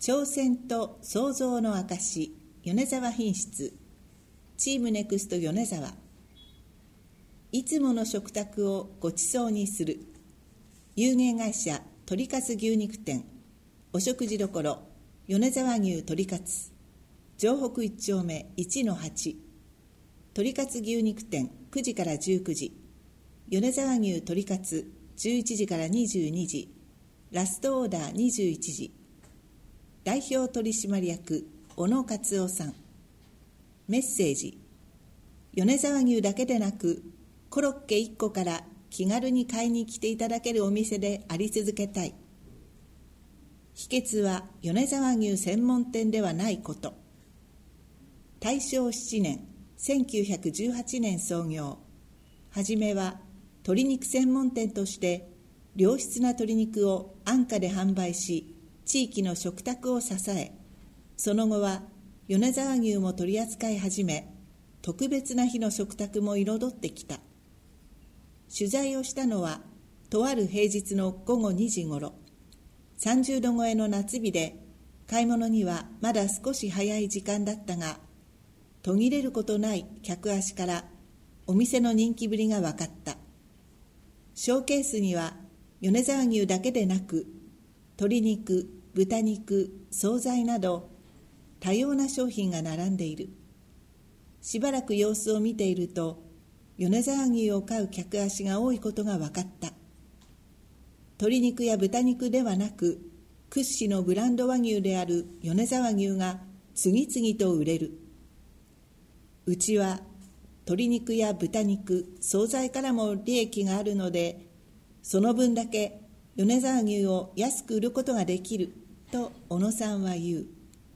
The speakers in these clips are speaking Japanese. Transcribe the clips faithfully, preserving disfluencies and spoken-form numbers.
挑戦と創造の証、米沢品質。チームネクスト米沢。いつもの食卓をごちそうにする。有限会社鳥かつ牛肉店、お食事処米沢牛鳥かつ、城北一丁目 いちのはち、鳥かつ牛肉店くじからじゅうくじ、米沢牛鳥かつじゅういちじからにじゅうにじ、ラストオーダーにじゅういちじ。代表取締役小野勝夫さん。メッセージ。米沢牛だけでなくコロッケいっこから気軽に買いに来ていただけるお店であり続けたい。秘訣は米沢牛専門店ではないこと。大正しちねん、せんきゅうひゃくじゅうはちねん創業。はじめは鶏肉専門店として良質な鶏肉を安価で販売し、地域の食卓を支え、その後は米沢牛も取り扱い始め、特別な日の食卓も彩ってきた。取材をしたのはとある平日のごごにじごろ、さんじゅうど超えの夏日で買い物にはまだ少し早い時間だったが、途切れることない客足からお店の人気ぶりが分かった。ショーケースには米沢牛だけでなく、鶏肉、豚肉、惣菜など多様な商品が並んでいる。しばらく様子を見ていると、米沢牛を買う客足が多いことが分かった。鶏肉や豚肉ではなく、屈指のブランド和牛である米沢牛が次々と売れる。うちは鶏肉や豚肉、惣菜からも利益があるので、その分だけ米沢牛を安く売ることができると小野さんは言う。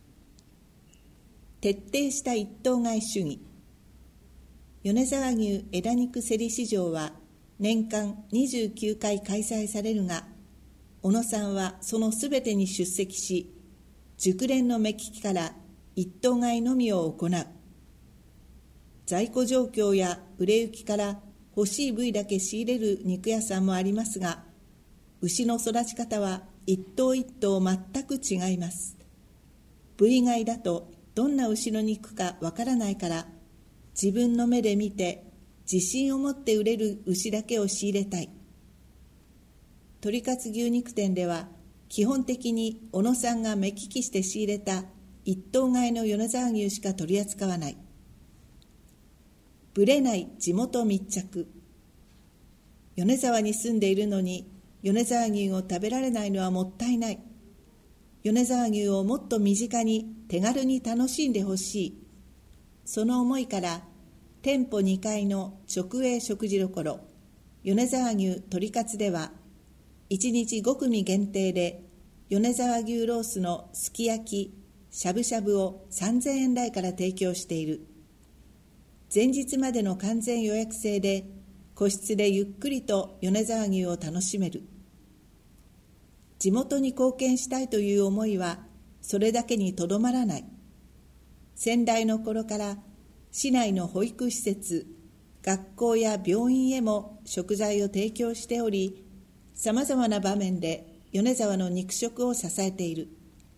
徹底した一頭買い主義。米沢牛枝肉競り市場は年間にじゅうきゅうかい開催されるが、小野さんはそのすべてに出席し、熟練の目利きから一頭買いのみを行う。在庫状況や売れ行きから欲しい部位だけ仕入れる肉屋さんもありますが、牛の育ち方は一頭一頭全く違います。部位買いだとどんな牛の肉かわからないから、自分の目で見て自信を持って売れる牛だけを仕入れたい。鳥かつ牛肉店では基本的に小野さんが目利きして仕入れた一頭買いの米沢牛しか取り扱わない。ぶれない地元密着。米沢に住んでいるのに米沢牛を食べられないのはもったいない。米沢牛をもっと身近に手軽に楽しんでほしい。その思いから店舗にかいの直営食事処米沢牛鳥かつでは、いちにちごくみ限定で米沢牛ロースのすき焼き、しゃぶしゃぶをさんぜんえん台から提供している。前日までの完全予約制で個室でゆっくりと米沢牛を楽しめる。地元に貢献したいという思いはそれだけにとどまらない。先代の頃から市内の保育施設、学校や病院へも食材を提供しており、さまざまな場面で米沢の肉食を支えている。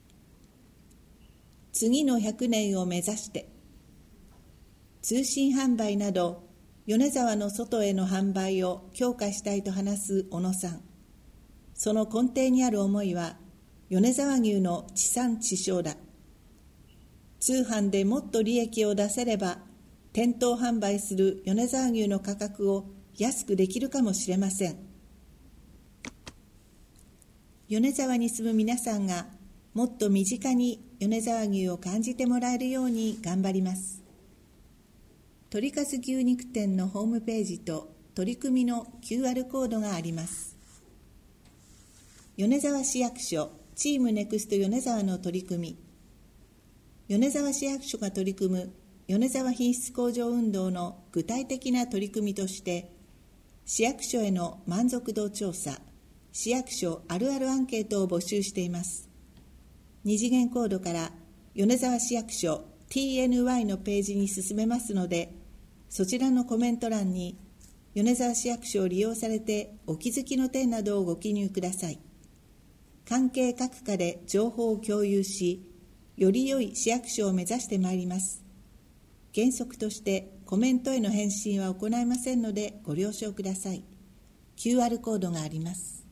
次のひゃくねんを目指して、通信販売など米沢の外への販売を強化したいと話す小野さん。その根底にある思いは米沢牛の地産地消だ。通販でもっと利益を出せれば、店頭販売する米沢牛の価格を安くできるかもしれません。米沢に住む皆さんがもっと身近に米沢牛を感じてもらえるように頑張ります。鳥かつ牛肉店のホームページと取り組みの キューアール コードがあります。米沢市役所チームネクスト米沢の取り組み。米沢市役所が取り組む米沢品質向上運動の具体的な取り組みとして、市役所への満足度調査、市役所あるあるアンケートを募集しています。二次元コードから米沢市役所 ティーエヌワイ のページに進めますので、そちらのコメント欄に米沢市役所を利用されてお気づきの点などをご記入ください。 関係各課で情報を共有し、より良い市役所を目指してまいります。原則としてコメントへの返信は行いませんのでご了承ください。キューアール コードがあります。